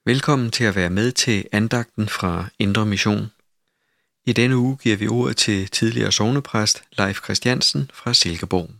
Velkommen til at være med til andagten fra Indre Mission. I denne uge giver vi ordet til tidligere sognepræst Leif Christiansen fra Silkeborg.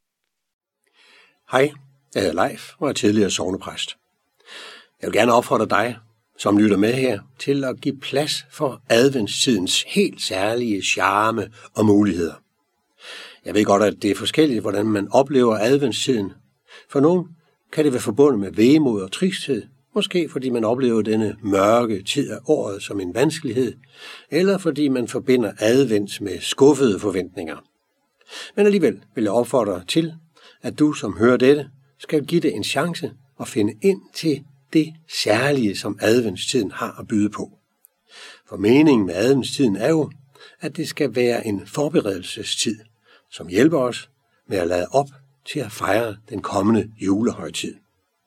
Hej, jeg hedder Leif og er tidligere sognepræst. Jeg vil gerne opfordre dig, som lytter med her, til at give plads for adventstidens helt særlige charme og muligheder. Jeg ved godt, at det er forskelligt, hvordan man oplever adventstiden. For nogen kan det være forbundet med vemod og tristhed, måske fordi man oplever denne mørke tid af året som en vanskelighed, eller fordi man forbinder advent med skuffede forventninger. Men alligevel vil jeg opfordre dig til, at du, som hører dette, skal give det en chance og finde ind til det særlige, som adventstiden har at byde på. For meningen med adventstiden er jo, at det skal være en forberedelsestid, som hjælper os med at lade op til at fejre den kommende julehøjtid.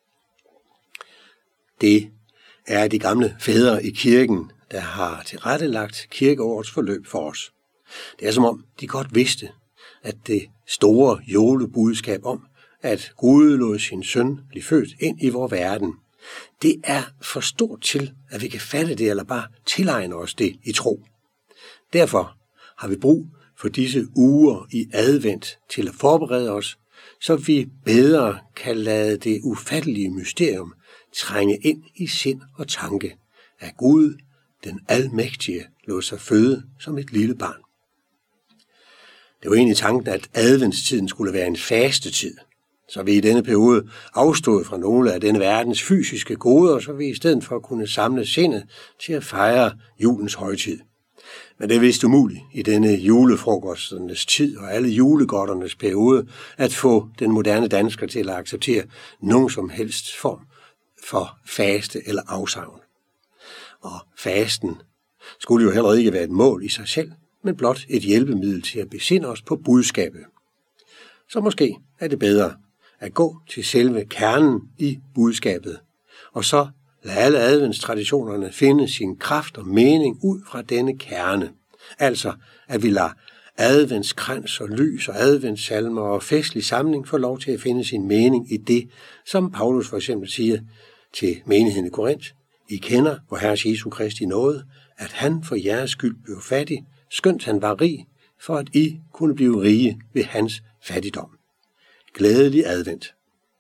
Det er de gamle fædre i kirken, der har tilrettelagt kirkeårets forløb for os. Det er som om, de godt vidste, at det store julebudskab om, at Gud lod sin søn blive født ind i vor verden, det er for stort til, at vi kan fatte det eller bare tilegne os det i tro. Derfor har vi brug for disse uger i advent til at forberede os, så vi bedre kan lade det ufattelige mysterium trænge ind i sind og tanke, at Gud, den almægtige, lod sig føde som et lille barn. Det var egentlig tanken, at adventstiden skulle være en fastetid, så vi i denne periode afstod fra nogle af denne verdens fysiske goder, så vi i stedet for kunne samle sindet til at fejre julens højtid. Men det er vist umuligt i denne julefrokosternes tid og alle julegodternes periode at få den moderne dansker til at acceptere nogen som helst form for faste eller afsavn. Og fasten skulle jo heller ikke være et mål i sig selv, men blot et hjælpemiddel til at besinde os på budskabet. Så måske er det bedre at gå til selve kernen i budskabet, og så lade alle adventstraditionerne finde sin kraft og mening ud fra denne kerne. Altså, at vi lader adventskrans og lys og adventssalmer og festlig samling få lov til at finde sin mening i det, som Paulus for eksempel siger til menigheden i Korinth. I kender, hvor Herres Jesu Kristi nåde, at han for jeres skyld blev fattig, skønt han var rig, for at I kunne blive rige ved hans fattigdom. Glædelig advent.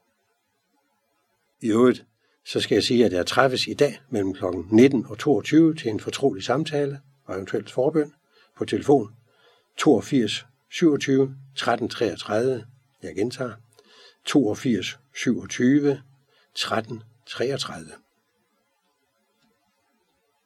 I øvrigt, så skal jeg sige, at jeg træffes i dag mellem kl. 19 og 22 til en fortrolig samtale og eventuelt forbøn på telefon 82 27 13 33. Jeg gentager 82 27 13 33.